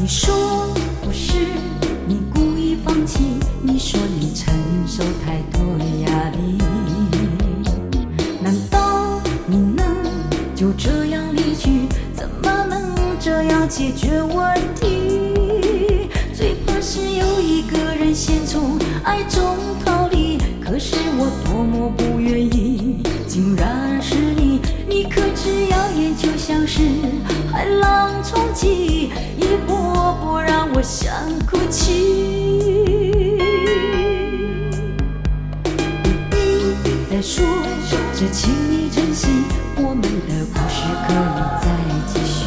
你说不是你故意放弃，你说你承受太多压力，难道你能就这样离去？怎么能这样解决问题？最怕是有一个人先从爱中逃离，可是我多么不愿意，竟然是你。你可知谣言就像是海浪冲击，一波波让我想哭泣。不必再说，只请你珍惜，我们的故事可以再继续，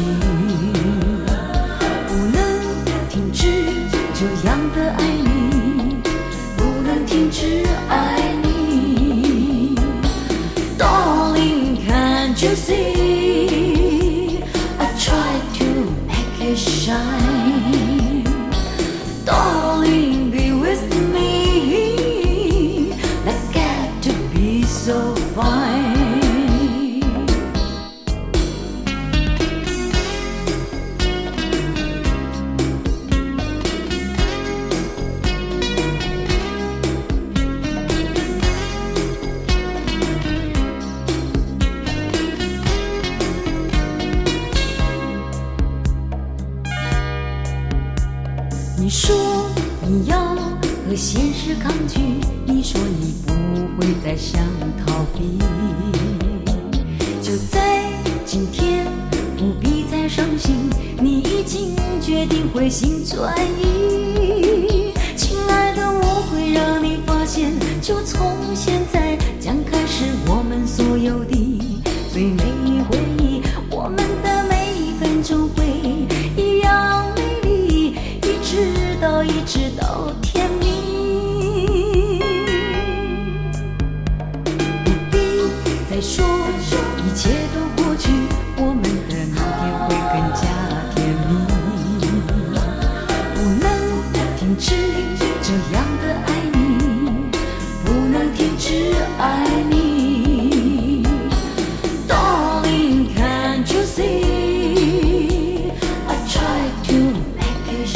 不能停止这样的爱你，不能停止爱你。Darling, can't you see? I try to make it shine. Darling, be with me. Let's get to be so fine.你说你要和现实抗拒，你说你不会再想逃避，就在今天不必再伤心，你已经决定回心转意。亲爱的，我会让你发现，就从现在将开始我们所有的最美回忆，我们的每一分钟会一样美丽，一直到天明。不必再说，一切都过去，我们的明天会更加甜蜜。不能停止这样的爱你，不能停止爱你。Darling, can't you see? I try to make it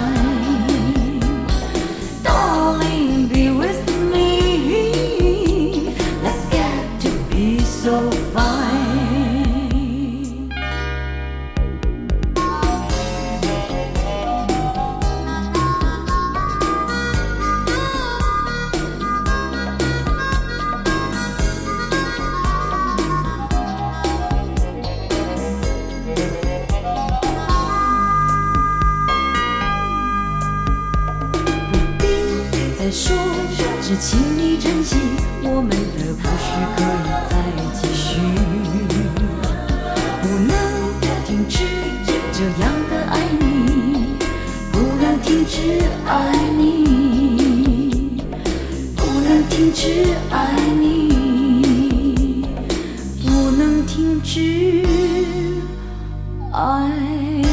shine.Darling, be with me. Let's get to be so fine. 再说，只请你珍惜，我们的故事可以再继续，不能停止这样的爱你，不能停止爱你，不能停止爱你，不能停止爱你。